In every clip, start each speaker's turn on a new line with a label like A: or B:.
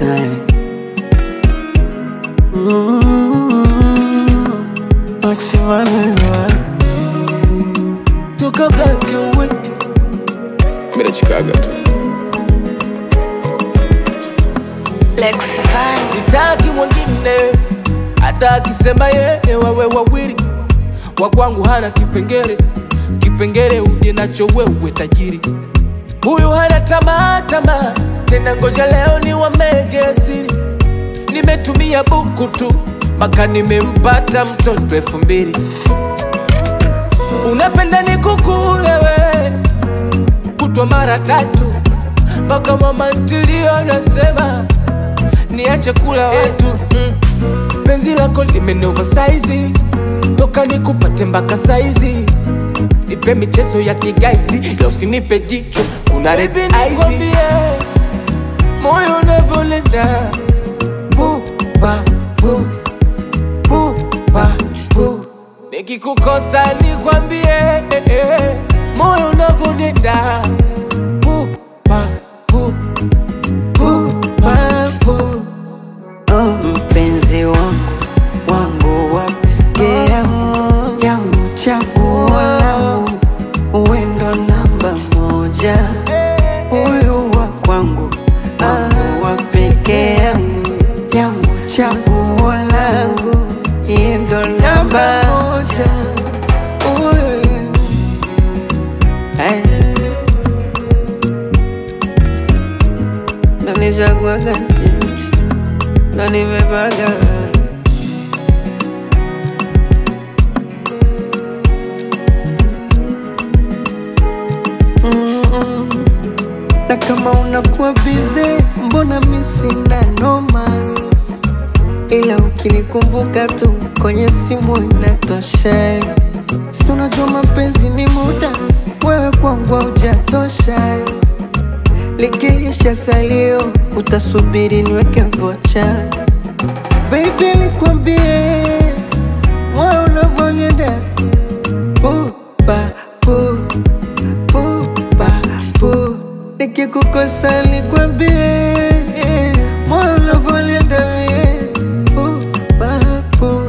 A: time. Maximum toka black and white.
B: Mira Chicago tu.
C: Lex Van.
A: Sitaki mwingine hata akisema yeye wawe wawili. Wa kwangu hana kipengele, kipengele uje nacho wewe tajiri. Huyu hana tamaa, tena ngoja leo ni wamege siri. Nimetumia buku tu, maka nimempata mtoto 2000. Unapenda nikukule we, kutwa mara 3. Mpaka mama ntilio nasema niache kula watu. Penzi lako limene oversize, toka nikupate mpaka saizi. Nipe michezo ya kigaidi, leo usinipe jicho, kuna red eyes. Moyo unavyolenda buba bu, buba bu. Nikikukosa nikwambie, moyo unavyolenda buba bu, buba bu.
D: Mpenzi wangu wa pekee yangu, chaguo langu, uwe ndo namba moja. Huyu wa kwangu, wangu wa pekee yangu, chaguo langu, yeye ndo namba moja. Ndo nichaguaga, ndo nimepaga. Na kama unakuwa bize, mbona mimi sina noma, ila ukinikumbuka tu kwenye simu inatosha. Si unajua mapenzi ni muda, wewe kwangu hujatosha. Likiisha salio, utasubiri niweke vocha. Baby nikwambie, moyo unavyonienda buba bu, buba bu. Nikikukosa nikwambie, moyo unavyonienda buba bu,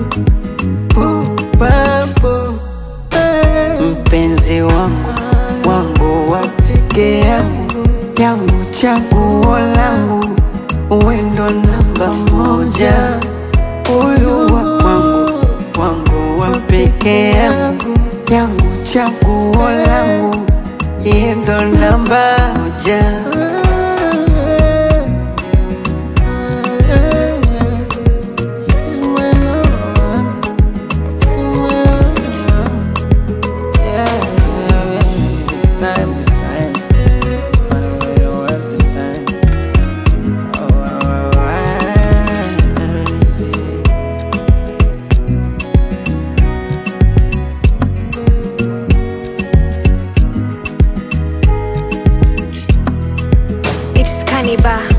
D: buba bu. Mpenzi wangu wa pekee yangu, chaguo langu, uwe ndo namba moja. Huyu wa kwangu wa pekee yangu, chaguo langu, yeye ndo namba moja.
C: It's Cannibal.